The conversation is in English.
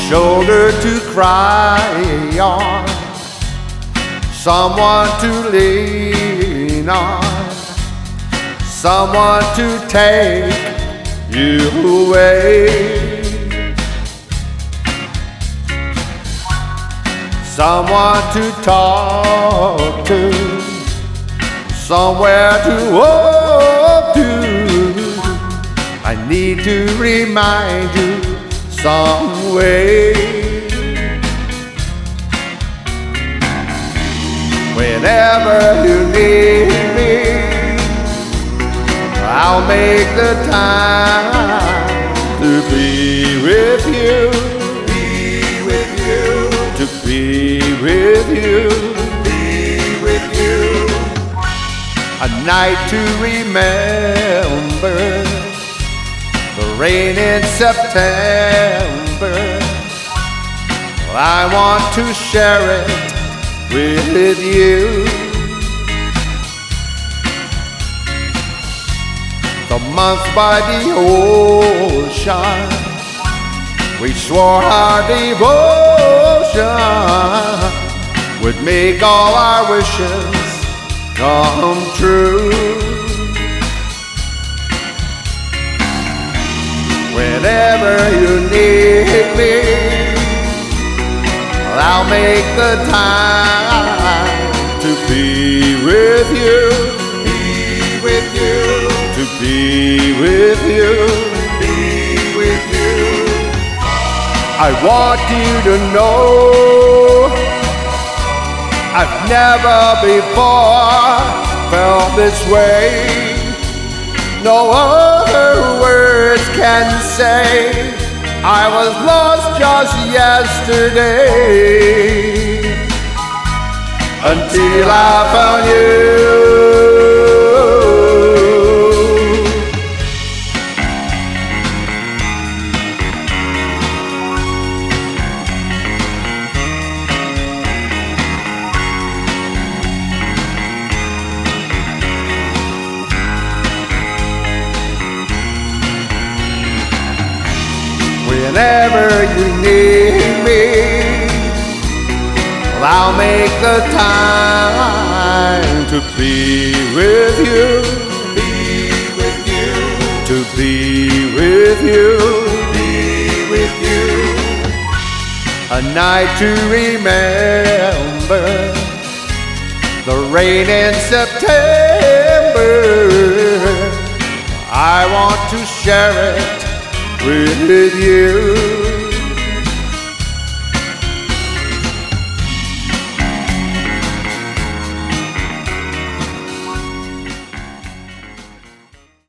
shoulder to cry on, someone to lean on, someone to take you away, someone to talk to, somewhere to walk to. I need to remind you some way. Whenever you need me, I'll make the time to be with you, be with you, to be with you, be with you. A night to remember, the rain in September. I want to share it with you. The month by the ocean, we swore our devotion would make all our wishes come true. Whenever you need me, I'll make the time to be with you, be with you, to be with you, be with you. I want you to know I've never before felt this way. No other words can say I was lost just yesterday, until I found you. Whenever you need me, I'll make the time to be with you, be with you, to be with you, be with you. A night to remember, the rain in September. I want to share it with you.